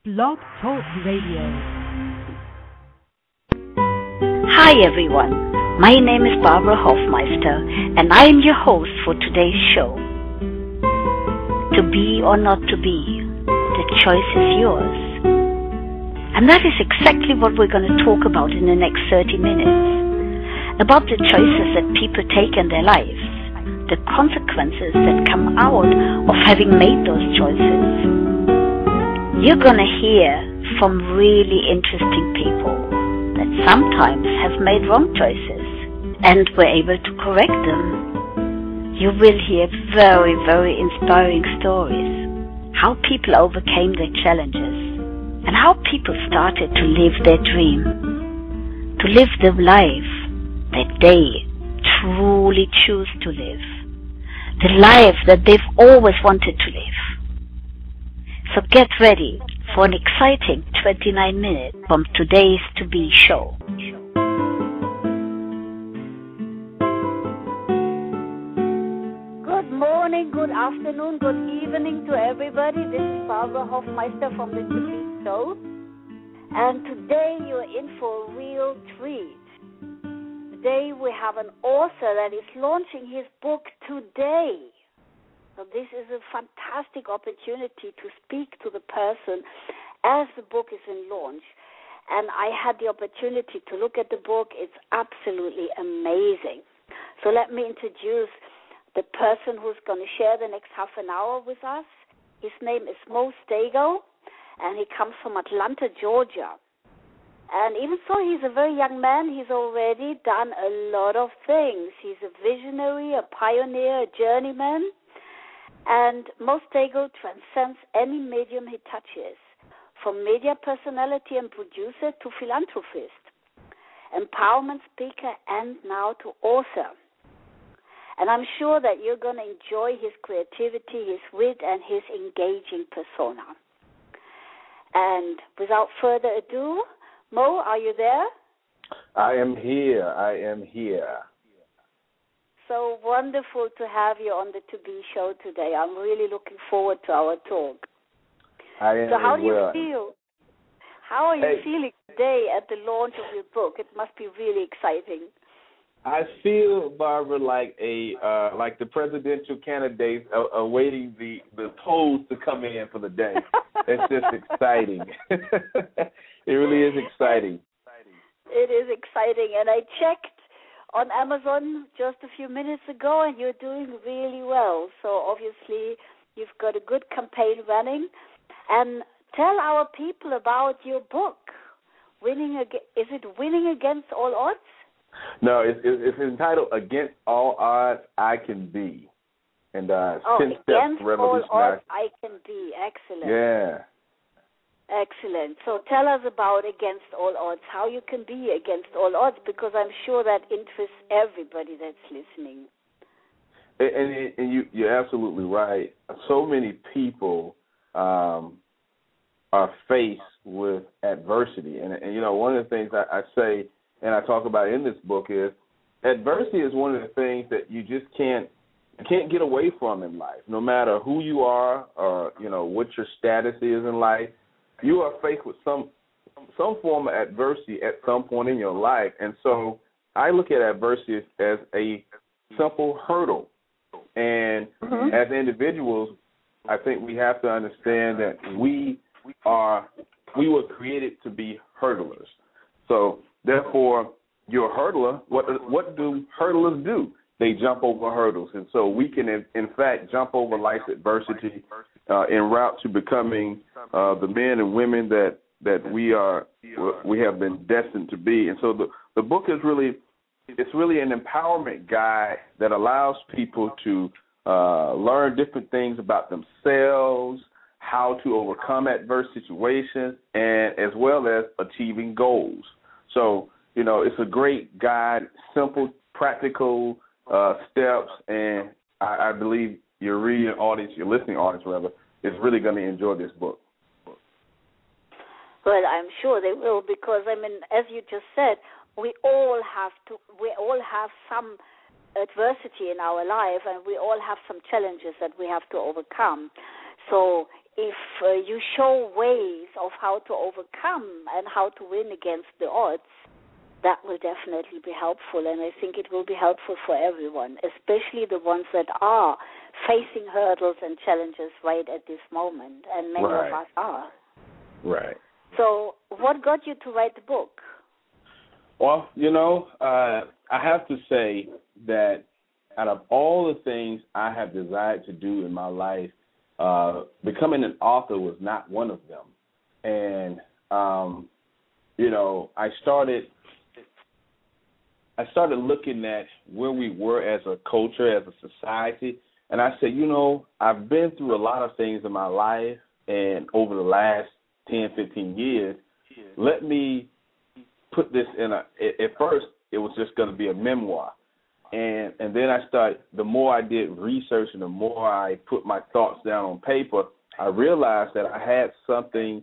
Blog Talk Radio. Hi everyone, my name is Barbara Hofmeister and I am your host for today's show. To be or not to be, the choice is yours. And that is exactly what we're going to talk about in the next 30 minutes. About the choices that people take in their lives, the consequences that come out of having made those choices. You're going to hear from really interesting people that sometimes have made wrong choices and were able to correct them. You will hear very, very inspiring stories, how people overcame their challenges and how people started to live their dream, to live the life that they truly choose to live, the life that they've always wanted to live. So get ready for an exciting 29 minutes from today's To Be show. Good morning, good afternoon, good evening to everybody. This is Barbara Hofmeister from the To Be show. And today you're in for a real treat. Today we have an author that is launching his book today. So this is a fantastic opportunity to speak to the person as the book is in launch. And I had the opportunity to look at the book. It's absolutely amazing. So let me introduce the person who's going to share the next half an hour with us. His name is Mo Stego, and he comes from Atlanta, Georgia. And even so, he's a very young man. He's already done a lot of things. He's a visionary, a pioneer, a journeyman. And Mo Stego transcends any medium he touches, from media personality and producer to philanthropist, empowerment speaker, and now to author. And I'm sure that you're going to enjoy his creativity, his wit, and his engaging persona. And without further ado, Mo, are you there? I am here. So wonderful to have you on the To Be show today. I'm really looking forward to our talk. I am. So how do you well. feel? How are you feeling today at the launch of your book? It must be really exciting. I feel, Barbara, like the presidential candidates awaiting the polls to come in for the day. It's just exciting. It really is exciting. It is exciting, and I checked on Amazon just a few minutes ago, and you're doing really well. So obviously you've got a good campaign running. And tell our people about your book. Is it Winning Against All Odds? No, it's entitled Against All Odds, I Can Be. And 10 Steps Revolutionary. Against All Odds, I Can Be. Excellent. Yeah. Excellent. So tell us about Against All Odds, how you can be against all odds, because I'm sure that interests everybody that's listening. And you're absolutely right. So many people are faced with adversity. And you know, one of the things I say and I talk about in this book is adversity is one of the things that you just can't get away from in life. No matter who you are or, you know, what your status is in life, you are faced with some form of adversity at some point in your life. And so I look at adversity as a simple hurdle. And as individuals, I think we have to understand that we were created to be hurdlers. So therefore, you're a hurdler. What do hurdlers do? They jump over hurdles. And so we can, in fact, jump over life's adversity en route to becoming the men and women that we have been destined to be. And so the book is really an empowerment guide that allows people to learn different things about themselves, how to overcome adverse situations, and as well as achieving goals. So, you know, it's a great guide, simple, practical steps, and I believe your listening audience, is really going to enjoy this book. Well, I'm sure they will, because, I mean, as you just said, we all have some adversity in our life, and we all have some challenges that we have to overcome. So if you show ways of how to overcome and how to win against the odds, that will definitely be helpful, and I think it will be helpful for everyone, especially the ones that are facing hurdles and challenges right at this moment, and many of us are. Right. So what got you to write the book? Well, I have to say that out of all the things I have desired to do in my life, becoming an author was not one of them. And, I started looking at where we were as a culture, as a society, and I said, I've been through a lot of things in my life, and over the last 10, 15 years, let me put this at first, it was just going to be a memoir. And then the more I did research and the more I put my thoughts down on paper, I realized that I had something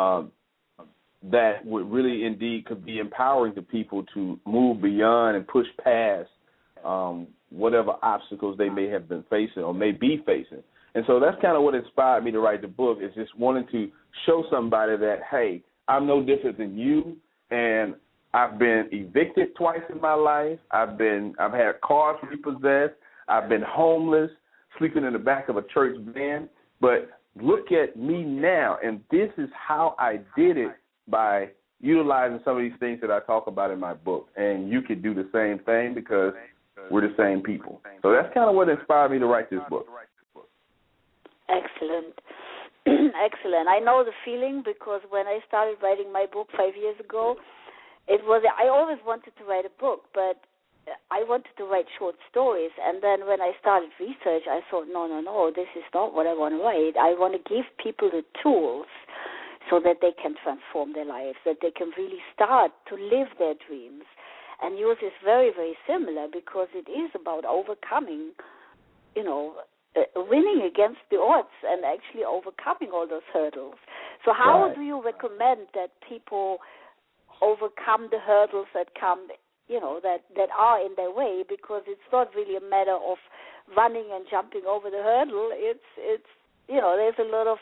that would really indeed could be empowering to people to move beyond and push past whatever obstacles they may have been facing or may be facing. And so that's kind of what inspired me to write the book, is just wanting to show somebody that, hey, I'm no different than you, and I've been evicted twice in my life. I've had cars repossessed. I've been homeless, sleeping in the back of a church van. But look at me now, and this is how I did it by utilizing some of these things that I talk about in my book. And you could do the same thing because we're the same people. So that's kind of what inspired me to write this book. Excellent. Excellent. I know the feeling, because when I started writing my book 5 years ago, I always wanted to write a book, but I wanted to write short stories. And then when I started research, I thought, no, this is not what I want to write. I want to give people the tools so that they can transform their lives, that they can really start to live their dreams. And yours is very, very similar, because it is about overcoming, winning against the odds and actually overcoming all those hurdles. So how do you recommend that people overcome the hurdles that come, that are in their way? Because it's not really a matter of running and jumping over the hurdle. It's there's a lot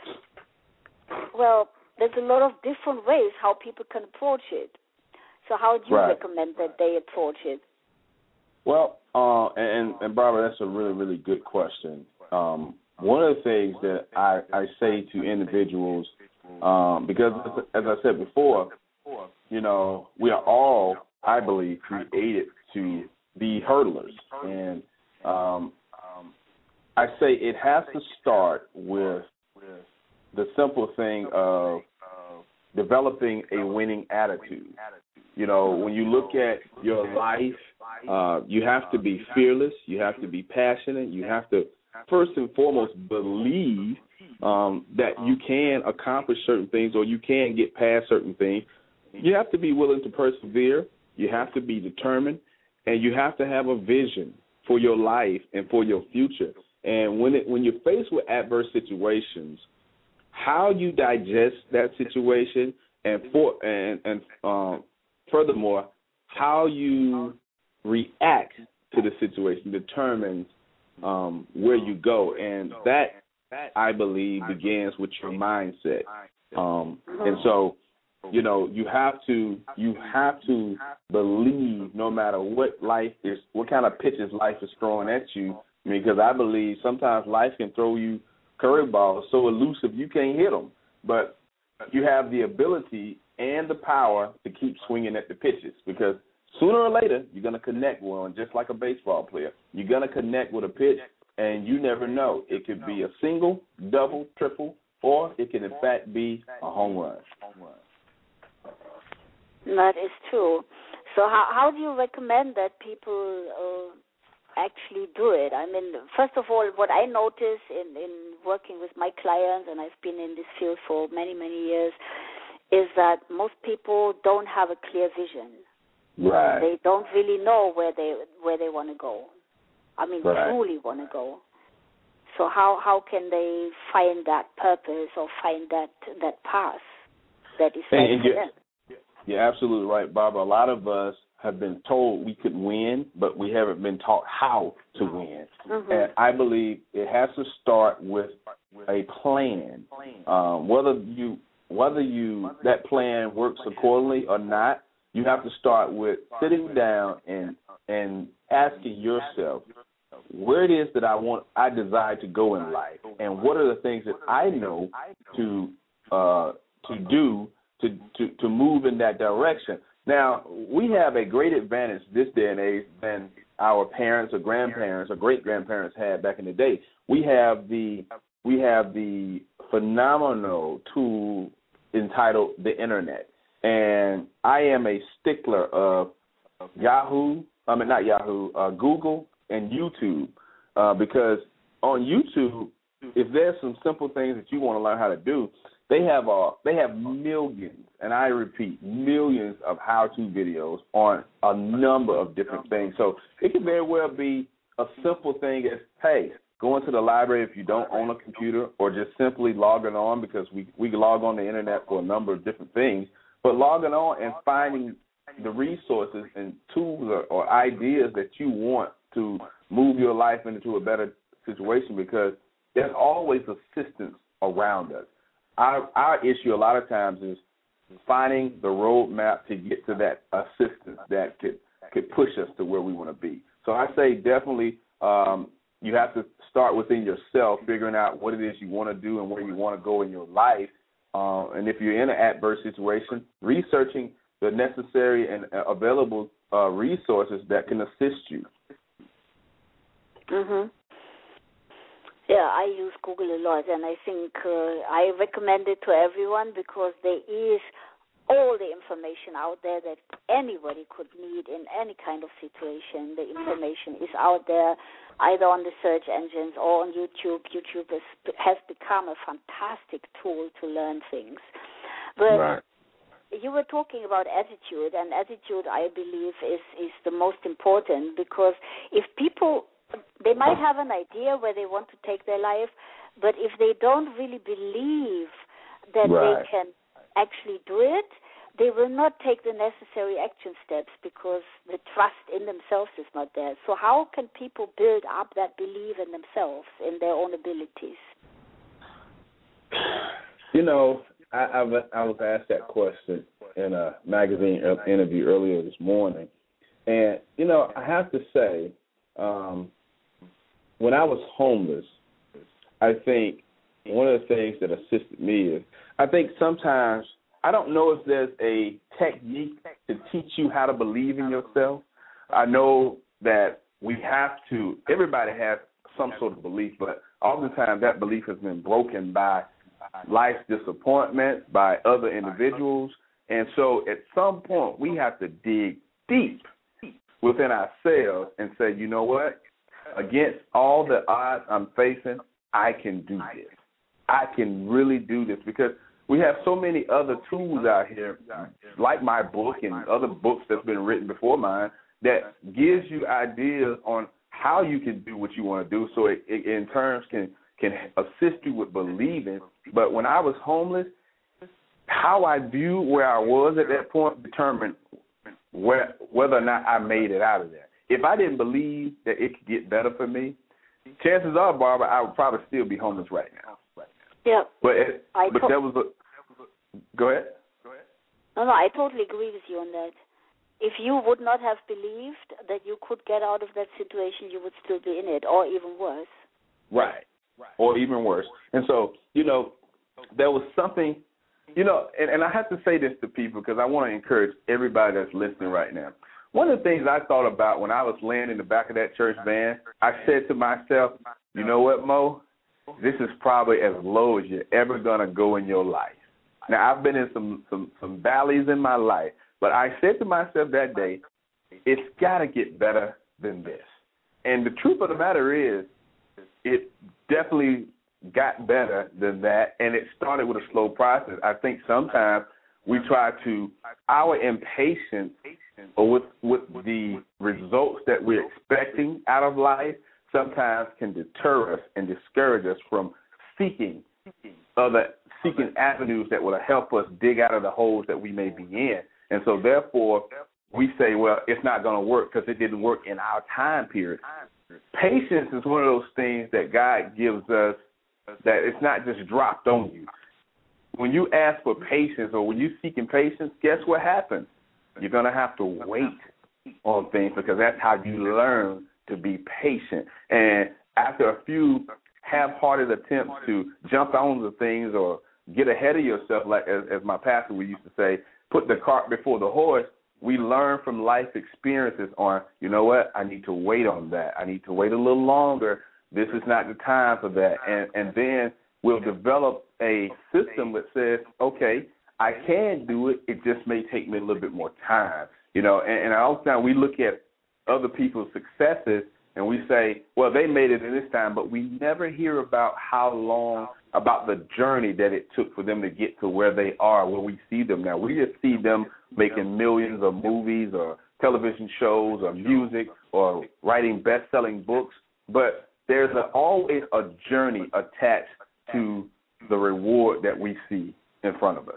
of different ways how people can approach it. So how do you recommend that they approach it? Well, and Barbara, that's a really, really good question. One of the things that I say to individuals, because as I said before, we are all, I believe, created to be hurdlers. And I say it has to start with the simple thing of developing a winning attitude. When you look at your life, you have to be fearless. You have to be passionate. You have to, first and foremost, believe that you can accomplish certain things or you can get past certain things. You have to be willing to persevere. You have to be determined. And you have to have a vision for your life and for your future. And when you're faced with adverse situations, how you digest that situation and furthermore, how you react to the situation determines where you go, and that, I believe, begins with your mindset. And so, you have to believe, no matter what kind of pitches life is throwing at you, because I believe sometimes life can throw you curveballs so elusive you can't hit them, but you have the ability and the power to keep swinging at the pitches, because sooner or later you're going to connect with one, just like a baseball player. You're going to connect with a pitch, and you never know. It could be a single, double, triple, or it can in fact be a home run. That is true. So how do you recommend that people actually do it? I mean, first of all, what I notice in working with my clients, and I've been in this field for many, many years, is that most people don't have a clear vision. Right. They don't really know where they want to go. I mean, truly want to go. So how can they find that purpose or find that path that is right for them? You're absolutely right, Barbara. A lot of us have been told we could win, but we haven't been taught how to win. Mm-hmm. And I believe it has to start with a plan, whether that plan works accordingly or not. You have to start with sitting down and asking yourself where it is that I desire to go in life, and what are the things that I know to do to move in that direction. Now, we have a great advantage this day and age than our parents or grandparents or great-grandparents had back in the day. We have the phenomenal tool entitled the Internet. And I am a stickler of Google and YouTube, because on YouTube, if there's some simple things that you want to learn how to do, they have millions, and I repeat, millions of how-to videos on a number of different things. So it can very well be a simple thing as, hey, going to the library if you don't own a computer, or just simply logging on, because we log on the Internet for a number of different things, but logging on and finding the resources and tools or ideas that you want to move your life into a better situation, because there's always assistance around us. Our issue a lot of times is finding the roadmap to get to that assistance that could push us to where we want to be. So I say definitely you have to start within yourself, figuring out what it is you want to do and where you want to go in your life. And if you're in an adverse situation, researching the necessary and available resources that can assist you. Mhm. Yeah, I use Google a lot, and I think I recommend it to everyone, because there is all the information out there that anybody could need in any kind of situation. The information is out there, either on the search engines or on YouTube. YouTube has become a fantastic tool to learn things. But right. You were talking about attitude, and attitude, I believe, is the most important, because if people, they might have an idea where they want to take their life, but if they don't really believe that right. they can actually do it, they will not take the necessary action steps, because the trust in themselves is not there. So how can people build up that belief in themselves, in their own abilities? You know, I was asked that question in a magazine interview earlier this morning. And, you know, I have to say, when I was homeless, I think one of the things that assisted me is, I think sometimes, I don't know if there's a technique to teach you how to believe in yourself. I know that everybody has some sort of belief, but oftentimes that belief has been broken by life's disappointment, by other individuals. And so at some point we have to dig deep within ourselves and say, you know what? Against all the odds I'm facing, I can do this. I can really do this, because we have so many other tools out here, like my book and other books that's been written before mine, that gives you ideas on how you can do what you want to do, so it in terms can assist you with believing. But when I was homeless, how I viewed where I was at that point determined whether or not I made it out of there. If I didn't believe that it could get better for me, chances are, Barbara, I would probably still be homeless right now. Yeah. But there was a... Go ahead. No, I totally agree with you on that. If you would not have believed that you could get out of that situation, you would still be in it, or even worse. Right. Or even worse. And so, you know, there was something, you know, and I have to say this to people, because I want to encourage everybody that's listening right now. One of the things I thought about when I was laying in the back of that church van, I said to myself, you know what, Mo? This is probably as low as you're ever going to go in your life. Now, I've been in some valleys in my life, but I said to myself that day, it's got to get better than this. And the truth of the matter is, it definitely got better than that, and it started with a slow process. I think sometimes we try to, our impatience with the results that we're expecting out of life sometimes can deter us and discourage us from seeking avenues that will help us dig out of the holes that we may be in. And so therefore we say, well, it's not going to work because it didn't work in our time period. Patience is one of those things that God gives us that it's not just dropped on you. When you ask for patience or when you're seeking patience, guess what happens? You're going to have to wait on things because that's how you learn to be patient. And after a few half-hearted attempts to jump on the things or get ahead of yourself, like as my pastor we used to say, put the cart before the horse, we learn from life experiences on, you know what, I need to wait on that. I need to wait a little longer. This is not the time for that. And then we'll develop a system that says, okay, I can do it. It just may take me a little bit more time. And all the time we look at other people's successes and we say, well, they made it in this time, but we never hear about how long, about the journey that it took for them to get to where they are, where we see them now. We just see them making millions of movies or television shows or music or writing best-selling books, but there's always a journey attached to the reward that we see in front of us.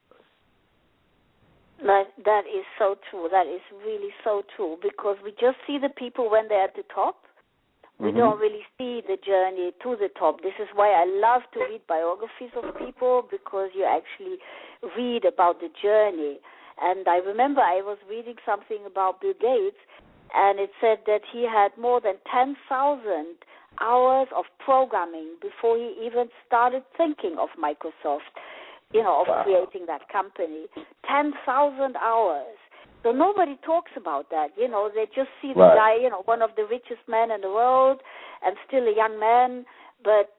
That is so true. That is really so true because we just see the people when they're at the top. We don't really see the journey to the top. This is why I love to read biographies of people because you actually read about the journey. And I remember I was reading something about Bill Gates, and it said that he had more than 10,000 hours of programming before he even started thinking of Microsoft, of creating that company. 10,000 hours. So nobody talks about that. They just see the guy, one of the richest men in the world and still a young man. But,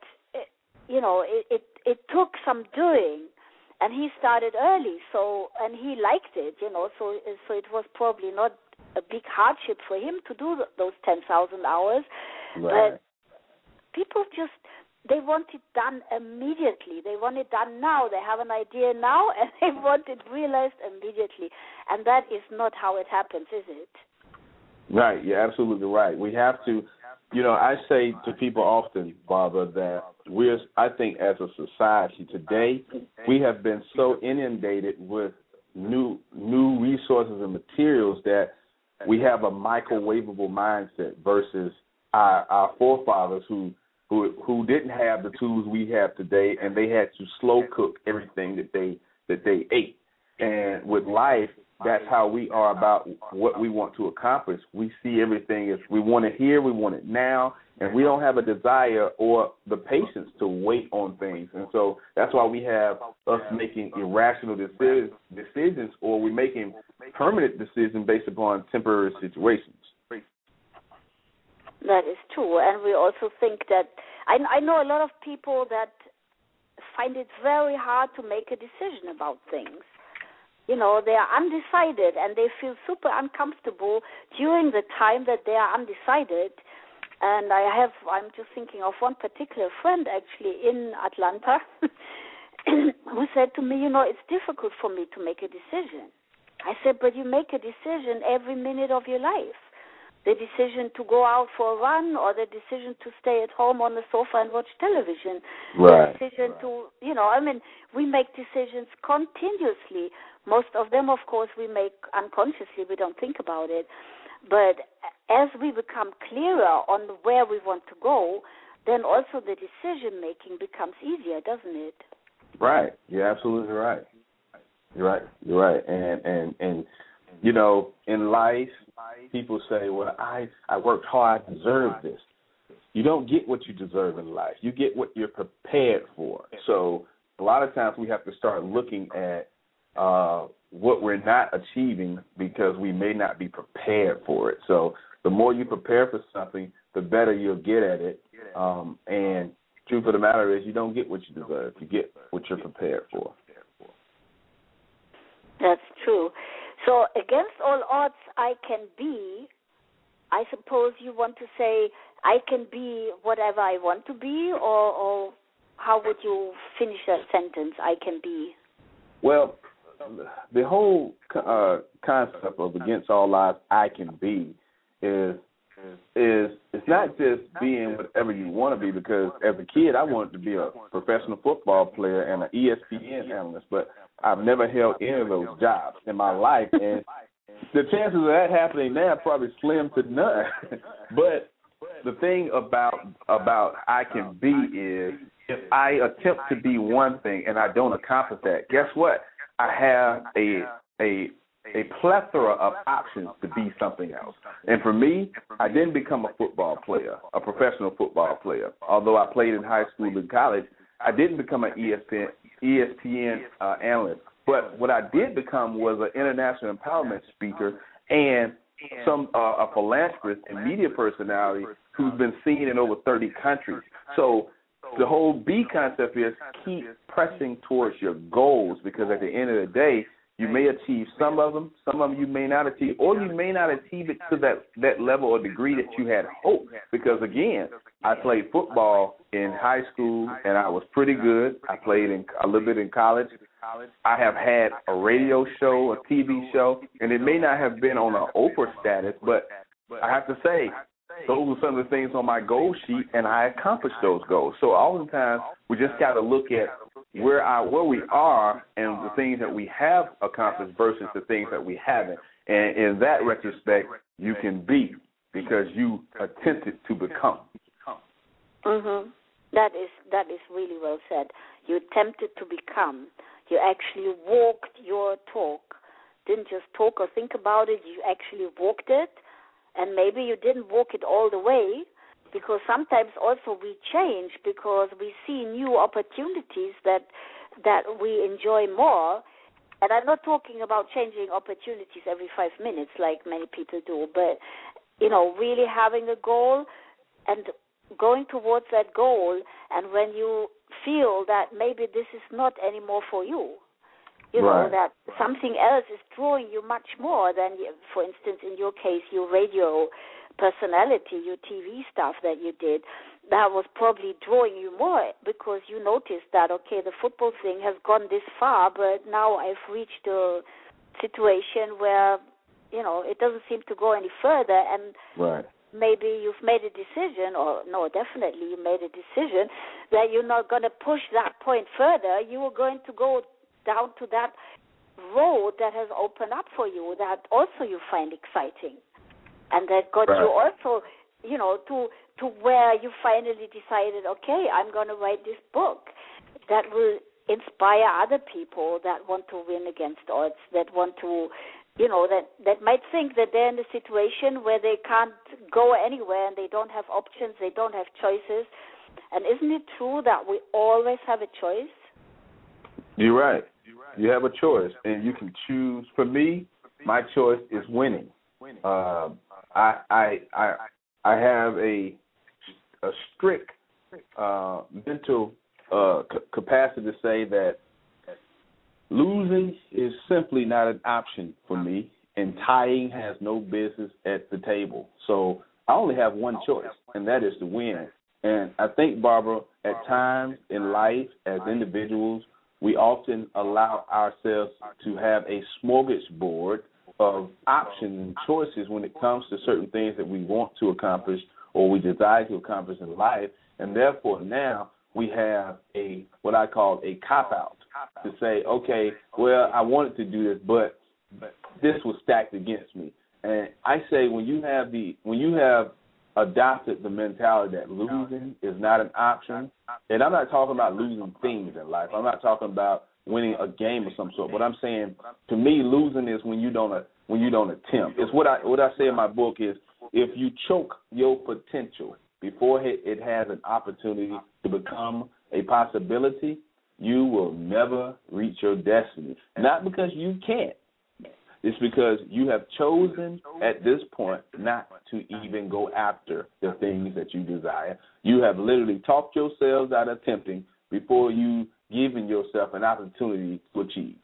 it took some doing. And he started early, and he liked it, so it was probably not a big hardship for him to do those 10,000 hours. Right. But people they want it done immediately. They want it done now. They have an idea now, and they want it realized immediately. And that is not how it happens, is it? Right. You're absolutely right. We have to, I say to people often, Barbara, that I think as a society today, we have been so inundated with new resources and materials that we have a microwavable mindset versus our forefathers who didn't have the tools we have today, and they had to slow cook everything that they ate. And with life, that's how we are about what we want to accomplish. We see everything as we want it here, we want it now, and we don't have a desire or the patience to wait on things. And so that's why we have us making irrational decisions, or we're making permanent decisions based upon temporary situations. That is true, and we also think that I know a lot of people that find it very hard to make a decision about things. They are undecided, and they feel super uncomfortable during the time that they are undecided. And I'm just thinking of one particular friend actually in Atlanta who said to me, it's difficult for me to make a decision. I said, but you make a decision every minute of your life. The decision to go out for a run or the decision to stay at home on the sofa and watch television. Right. The decision to, we make decisions continuously. Most of them, of course, we make unconsciously. We don't think about it. But as we become clearer on where we want to go, then also the decision-making becomes easier, doesn't it? Right. You're absolutely right. You're right. And in life, people say, well, I worked hard, I deserve this. You don't get what you deserve in life. You get what you're prepared for. So a lot of times we have to start looking at what we're not achieving because we may not be prepared for it. So the more you prepare for something, the better you'll get at it. And truth of the matter is you don't get what you deserve. You get what you're prepared for. That's true. So against all odds, I can be, I suppose you want to say, I can be whatever I want to be, or how would you finish that sentence, I can be? Well, the whole concept of against all odds, I can be, is it's not just being whatever you want to be, because as a kid, I wanted to be a professional football player and an ESPN analyst, but I've never held any of those jobs in my life, and the chances of that happening now are probably slim to none. But the thing about I can be is I attempt to be one thing and I don't accomplish that, guess what? I have a plethora of options to be something else. And for me, I didn't become a football player, a professional football player. Although I played in high school and college, I didn't become an ESPN analyst. But what I did become was an international empowerment speaker and a philanthropist and media personality who's been seen in over 30 countries. So the whole B concept is keep pressing towards your goals, because at the end of the day, you may achieve some of them you may not achieve, or you may not achieve it to that level or degree that you had hoped. Because, again, I played football in high school, and I was pretty good. I played a little bit in college. I have had a radio show, a TV show, and it may not have been on an Oprah status, but I have to say, those were some of the things on my goal sheet, and I accomplished those goals. So oftentimes we just got to look at where we are and the things that we have accomplished versus the things that we haven't. And in that retrospect, you can be, because you attempted to become. Mm-hmm. That is really well said. You attempted to become. You actually walked your talk. Didn't just talk or think about it. You actually walked it. And maybe you didn't walk it all the way, because sometimes also we change because we see new opportunities that we enjoy more. And I'm not talking about changing opportunities every 5 minutes like many people do, but, really having a goal and going towards that goal. And when you feel that maybe this is not anymore for you, you know, that something else is drawing you much more than, for instance, in your case, your radio personality, your TV stuff that you did, that was probably drawing you more because you noticed that, okay, the football thing has gone this far, but now I've reached a situation where, it doesn't seem to go any further, and maybe you've made a decision, or no, definitely you made a decision that you're not going to push that point further. You are going to go down to that road that has opened up for you, that also you find exciting, and that got you also, to where you finally decided, okay, I'm going to write this book that will inspire other people that want to win against odds, that want to, that might think that they're in a situation where they can't go anywhere and they don't have options, they don't have choices. And isn't it true that we always have a choice? You're right. You have a choice, and you can choose. For me, my choice is winning. I have a strict mental capacity to say that losing is simply not an option for me, and tying has no business at the table. So I only have one choice, and that is to win. And I think, Barbara, at times in life as individuals, we often allow ourselves to have a smorgasbord of options and choices when it comes to certain things that we want to accomplish or we desire to accomplish in life. And therefore now we have what I call a cop-out to say, okay, well, I wanted to do this, but this was stacked against me. And I say when you have adopted the mentality that losing is not an option, and I'm not talking about losing things in life. I'm not talking about winning a game of some sort. What I'm saying, to me, losing is when you don't attempt. It's what I say in my book is, if you choke your potential before it has an opportunity to become a possibility, you will never reach your destiny. Not because you can't. It's because you have chosen at this point not to even go after the things that you desire. You have literally talked yourselves out of attempting before you giving yourself an opportunity to achieve.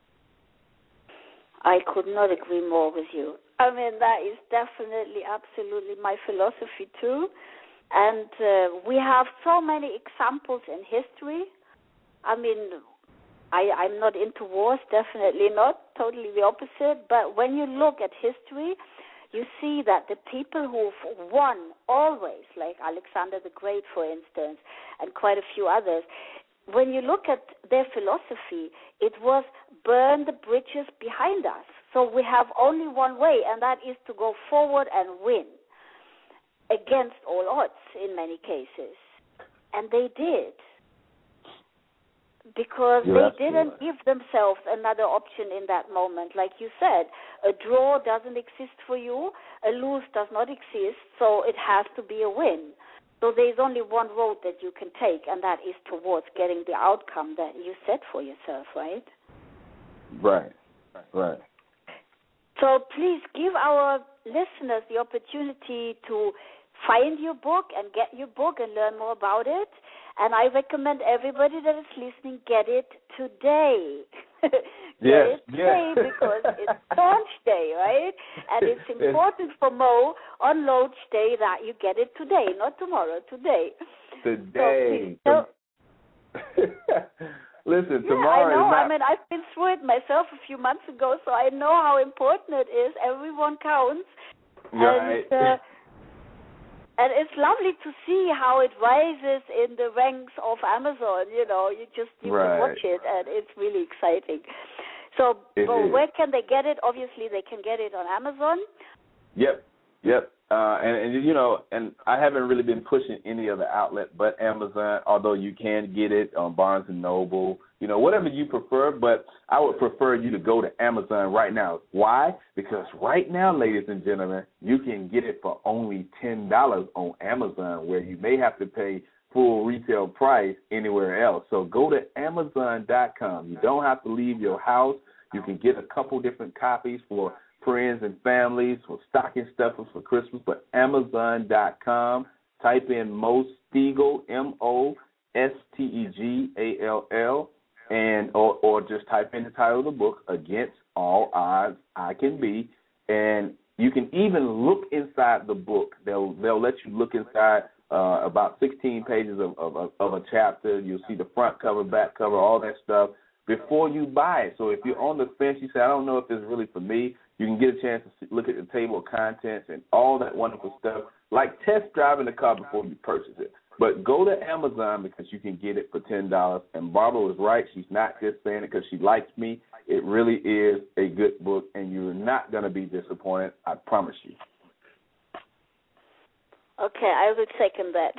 I could not agree more with you. I mean, that is definitely, absolutely my philosophy too. And we have so many examples in history. I mean, I'm not into wars, definitely not, totally the opposite. But when you look at history, you see that the people who've won always, like Alexander the Great, for instance, and quite a few others, when you look at their philosophy, it was burn the bridges behind us. So we have only one way, and that is to go forward and win against all odds in many cases. And they did. because they didn't give themselves another option in that moment. Like you said, a draw doesn't exist for you, a lose does not exist, so it has to be a win. So there's only one road that you can take, and that is towards getting the outcome that you set for yourself, right? Right. So please give our listeners the opportunity to find your book and get your book and learn more about it. And I recommend everybody that is listening get it today. Get it today because it's launch day, right? And it's important for Mo on launch day that you get it today, not tomorrow, today. Today. So Listen, yeah, tomorrow I know. is not... I mean, I've been through it myself a few months ago, so I know how important it is. Everyone counts. Right. And it's lovely to see how it rises in the ranks of Amazon. You know, you can watch it, and it's really exciting. So, where can they get it? Obviously, they can get it on Amazon. Yep. And you know, and I haven't really been pushing any other outlet but Amazon, although you can get it on Barnes & Noble, you know, whatever you prefer, but I would prefer you to go to Amazon right now. Why? Because right now, ladies and gentlemen, you can get it for only $10 on Amazon, where you may have to pay full retail price anywhere else. So go to Amazon.com. You don't have to leave your house. You can get a couple different copies for friends and families, for stocking stuffers for Christmas, but Amazon.com. Type in Mo Steagall, Mostegall, and or just type in the title of the book, Against All Odds I Can Be, and you can even look inside the book. They'll let you look inside about 16 pages of a chapter. You'll see the front cover, back cover, all that stuff before you buy it. So if you're on the fence, you say, I don't know if it's really for me, you can get a chance to look at the table of contents and all that wonderful stuff, like test driving the car before you purchase it. But go to Amazon because you can get it for $10. And Barbara was right. She's not just saying it because she likes me. It really is a good book, and you're not going to be disappointed. I promise you. Okay, I would second that.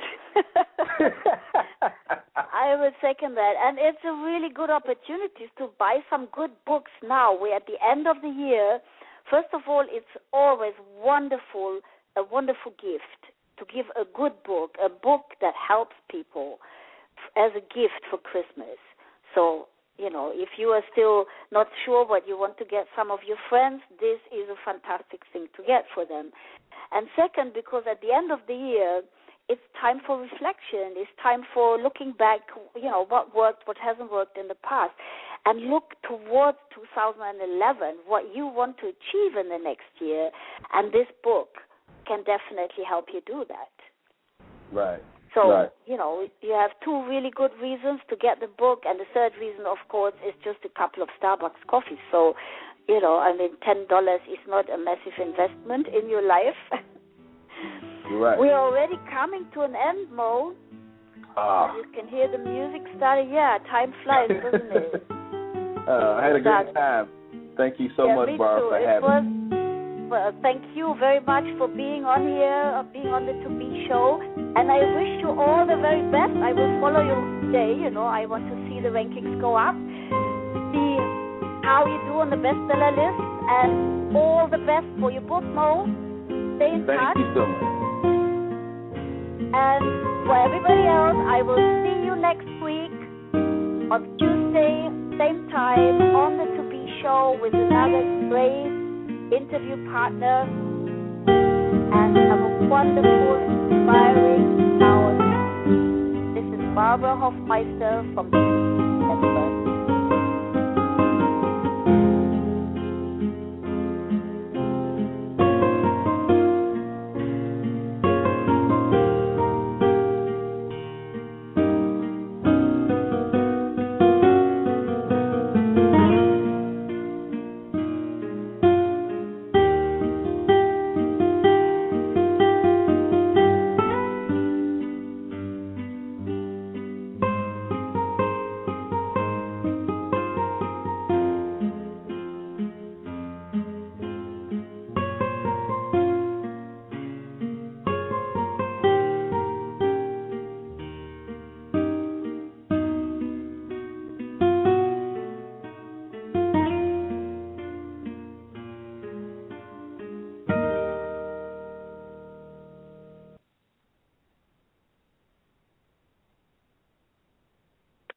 I would second that. And it's a really good opportunity to buy some good books now. We're at the end of the year. First of all, it's always a wonderful gift to give a good book, a book that helps people as a gift for Christmas. So, you know, if you are still not sure what you want to get some of your friends, this is a fantastic thing to get for them. And second, because at the end of the year, it's time for reflection. It's time for looking back, you know, what worked, what hasn't worked in the past, and look towards 2011, what you want to achieve in the next year. And this book can definitely help you do that. Right. So, you know, you have two really good reasons to get the book, and the third reason, of course, is just a couple of Starbucks coffees. So, you know, I mean, $10 is not a massive investment in your life. Right. We're already coming to an end, Mo. You can hear the music starting. Yeah, time flies, doesn't it? I had a great time. Thank you so much, Barbara, for having me. Well, thank you very much for being on here, being on the To Be show. And I wish you all the very best. I will follow you today. You know, I want to see the rankings go up, see how you do on the bestseller list, and all the best for your book, Mo. Stay in touch. Thank you so much. And for everybody else, I will see you next week on Tuesday, same time, on the To Be show with another great interview partner. And have a wonderful, inspiring hour. This is Barbara Hofmeister from the